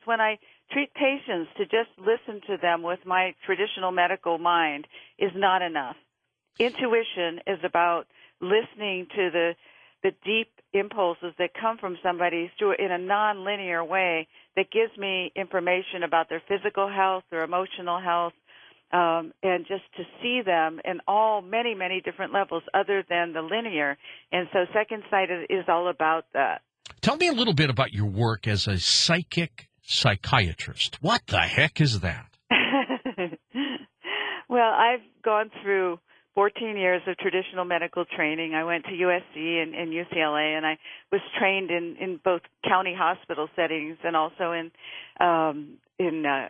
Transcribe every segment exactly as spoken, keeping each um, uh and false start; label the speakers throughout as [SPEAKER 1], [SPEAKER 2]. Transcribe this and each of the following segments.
[SPEAKER 1] when I treat patients, to just listen to them with my traditional medical mind is not enough. Intuition is about listening to the the deep impulses that come from somebody through in a nonlinear way that gives me information about their physical health, their emotional health, um, and just to see them in all many, many different levels other than the linear. And so Second Sight is, is all about that.
[SPEAKER 2] Tell me a little bit about your work as a psychic psychiatrist. What the heck is that?
[SPEAKER 1] Well, I've gone through fourteen years of traditional medical training. I went to U S C and, and U C L A, and I was trained in, in both county hospital settings and also in um, in uh,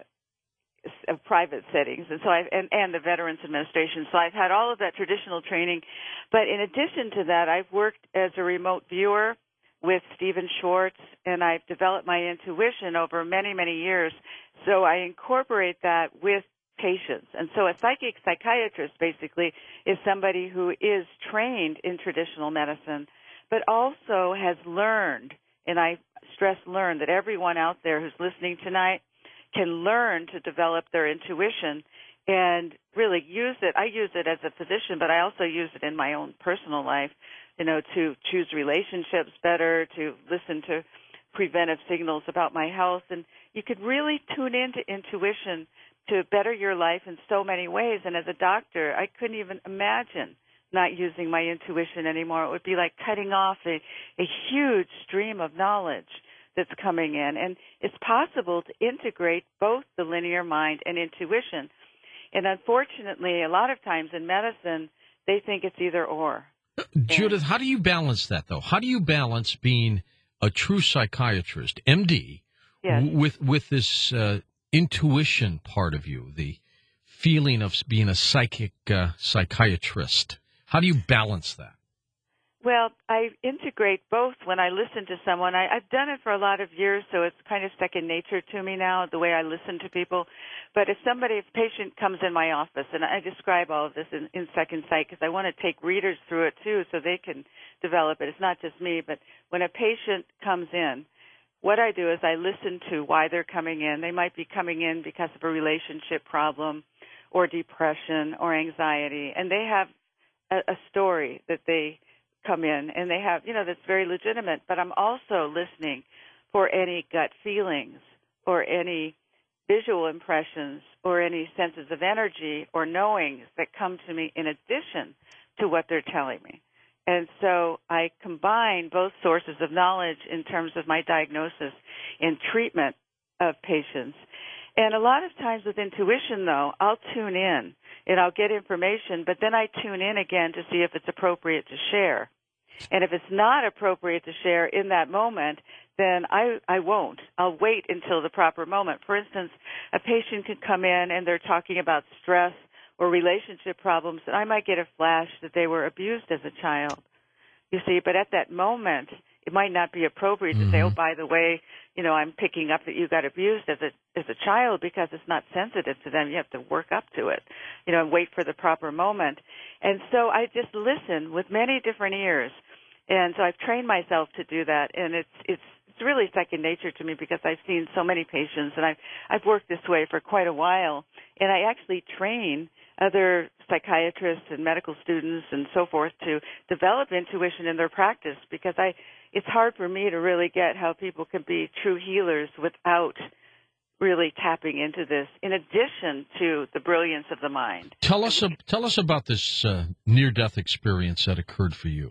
[SPEAKER 1] uh, private settings, and so I and, and the Veterans Administration. So I've had all of that traditional training, but in addition to that, I've worked as a remote viewer with Stephen Schwartz, and I've developed my intuition over many, many years. So I incorporate that with patients. And so a psychic psychiatrist basically is somebody who is trained in traditional medicine, but also has learned, and I stress learn, that everyone out there who's listening tonight can learn to develop their intuition and really use it. I use it as a physician, but I also use it in my own personal life, you know, to choose relationships better, to listen to preventive signals about my health. And you could really tune into intuition to better your life in so many ways. And as a doctor, I couldn't even imagine not using my intuition anymore. It would be like cutting off a, a huge stream of knowledge that's coming in. And it's possible to integrate both the linear mind and intuition. And unfortunately, a lot of times in medicine, they think it's either or.
[SPEAKER 2] Judith, how do you balance that, though? How do you balance being a true psychiatrist, M D,
[SPEAKER 1] yes.
[SPEAKER 2] w- with with this uh, intuition part of you, the feeling of being a psychic uh, psychiatrist? How do you balance that?
[SPEAKER 1] Well, I integrate both when I listen to someone. I, I've done it for a lot of years, so it's kind of second nature to me now, the way I listen to people. But if somebody, if a patient comes in my office, and I describe all of this in, in Second Sight because I want to take readers through it too so they can develop it. It's not just me, but when a patient comes in, what I do is I listen to why they're coming in. They might be coming in because of a relationship problem or depression or anxiety, and they have a, a story that they come in, and they have, you know, that's very legitimate, but I'm also listening for any gut feelings or any visual impressions or any senses of energy or knowings that come to me in addition to what they're telling me. And so I combine both sources of knowledge in terms of my diagnosis and treatment of patients. And a lot of times with intuition, though, I'll tune in and I'll get information, but then I tune in again to see if it's appropriate to share. And if it's not appropriate to share in that moment, then I, I won't. I'll wait until the proper moment. For instance, a patient could come in and they're talking about stress or relationship problems, and I might get a flash that they were abused as a child, you see. But at that moment, it might not be appropriate mm-hmm. to say, oh, by the way, you know, I'm picking up that you got abused as a as a child, because it's not sensitive to them. You have to work up to it, you know, and wait for the proper moment. And so I just listen with many different ears. And so I've trained myself to do that, and it's it's it's really second nature to me because I've seen so many patients, and I've I've worked this way for quite a while. And I actually train other psychiatrists and medical students and so forth to develop intuition in their practice, because I it's hard for me to really get how people can be true healers without really tapping into this, in addition to the brilliance of the mind.
[SPEAKER 2] Tell us tell us about this uh, near-death experience that occurred for you.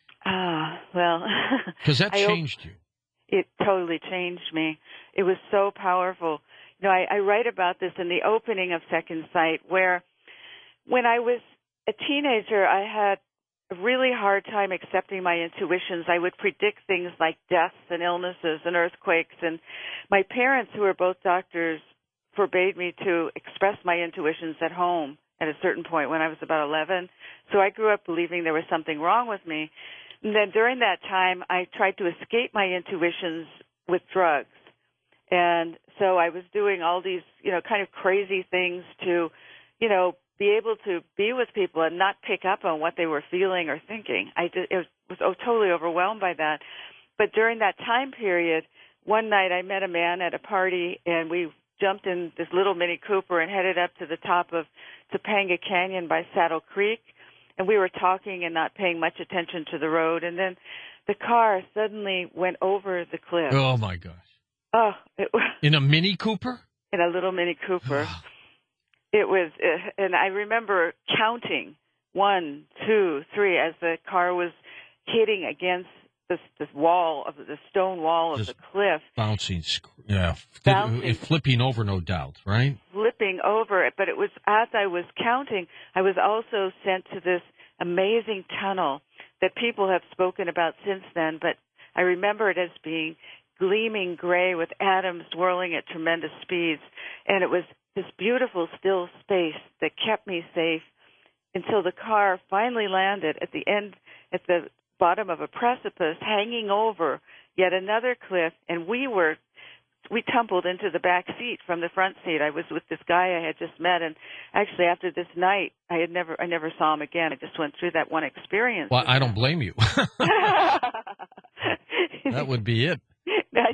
[SPEAKER 1] Ah, well,
[SPEAKER 2] because that
[SPEAKER 1] I
[SPEAKER 2] changed you.
[SPEAKER 1] It totally changed me. It was so powerful. You know, I, I write about this in the opening of Second Sight, where when I was a teenager, I had a really hard time accepting my intuitions. I would predict things like deaths and illnesses and earthquakes, and my parents, who were both doctors, forbade me to express my intuitions at home at a certain point when I was about eleven. So I grew up believing there was something wrong with me. And then during that time, I tried to escape my intuitions with drugs. And so I was doing all these, you know, kind of crazy things to, you know, be able to be with people and not pick up on what they were feeling or thinking. I did, it was, was totally overwhelmed by that. But during that time period, one night I met a man at a party, and we jumped in this little Mini Cooper and headed up to the top of Topanga Canyon by Saddle Creek. And we were talking and not paying much attention to the road. And then the car suddenly went over the cliff.
[SPEAKER 2] Oh, my gosh.
[SPEAKER 1] Oh, it was
[SPEAKER 2] In a Mini Cooper?
[SPEAKER 1] in a little Mini Cooper. It was, uh, and I remember counting one, two, three as the car was hitting against this, this wall of the stone wall of
[SPEAKER 2] Just
[SPEAKER 1] the cliff.
[SPEAKER 2] Bouncing, sc- yeah.
[SPEAKER 1] Bouncing.
[SPEAKER 2] It, flipping over, no doubt, right?
[SPEAKER 1] Flipping over it, but it was as I was counting, I was also sent to this amazing tunnel that people have spoken about since then, but I remember it as being gleaming gray with atoms whirling at tremendous speeds, and it was this beautiful still space that kept me safe until the car finally landed at the end, at the bottom of a precipice, hanging over yet another cliff, and we were we tumbled into the back seat from the front seat. I was with this guy I had just met, and actually after this night, I had never I never saw him again. I just went through that one experience.
[SPEAKER 2] Well, I don't blame you. That would be it.
[SPEAKER 1] I,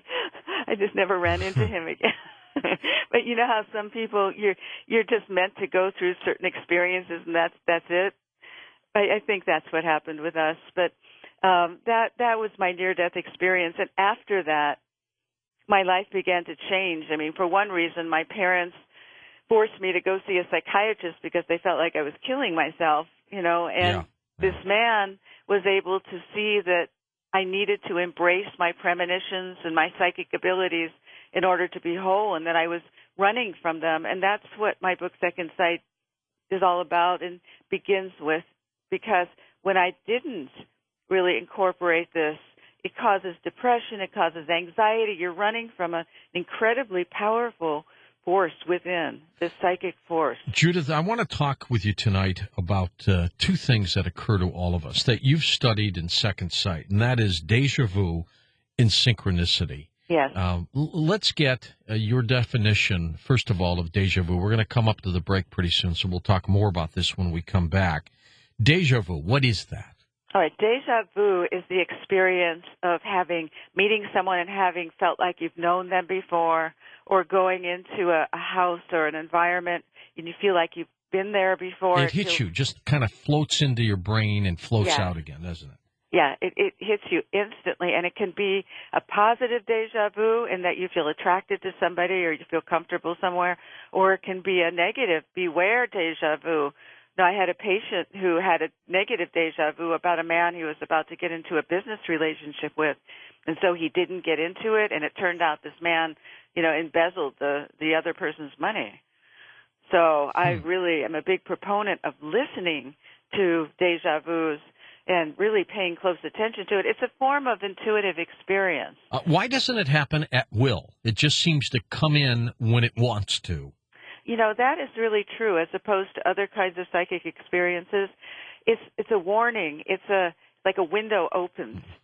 [SPEAKER 1] I just never ran into him again. But you know how some people you're you're just meant to go through certain experiences, and that's that's it. I, I think that's what happened with us. But um, that that was my near-death experience, and after that, my life began to change. I mean, for one reason, my parents forced me to go see a psychiatrist because they felt like I was killing myself, you know, and
[SPEAKER 2] Yeah.
[SPEAKER 1] this man was able to see that I needed to embrace my premonitions and my psychic abilities in order to be whole, and that I was running from them. And that's what my book, Second Sight, is all about and begins with, because when I didn't really incorporate this, it causes depression, it causes anxiety. You're running from an incredibly powerful force within, this psychic force.
[SPEAKER 2] Judith, I want to talk with you tonight about uh, two things that occur to all of us that you've studied in Second Sight, and that is deja vu and synchronicity.
[SPEAKER 1] Yes.
[SPEAKER 2] Um, l- let's get uh, your definition, first of all, of deja vu. We're going to come up to the break pretty soon, so we'll talk more about this when we come back. Deja vu, what is that?
[SPEAKER 1] All right, deja vu is the experience of having, meeting someone and having felt like you've known them before, or going into a, a house or an environment and you feel like you've been there before.
[SPEAKER 2] It hits you, just kind of floats into your brain and floats
[SPEAKER 1] Yeah.
[SPEAKER 2] out again, doesn't it?
[SPEAKER 1] Yeah, it, it hits you instantly, and it can be a positive deja vu in that you feel attracted to somebody or you feel comfortable somewhere, or it can be a negative, beware deja vu. Now, I had a patient who had a negative deja vu about a man he was about to get into a business relationship with, and so he didn't get into it, and it turned out this man, you know, embezzled the, the other person's money. So hmm. I really am a big proponent of listening to deja vus and really paying close attention to it. It's a form of intuitive experience.
[SPEAKER 2] Uh, why doesn't it happen at will? It just seems to come in when it wants to.
[SPEAKER 1] You know, that is really true, as opposed to other kinds of psychic experiences. It's it's a warning. It's a like a window opens,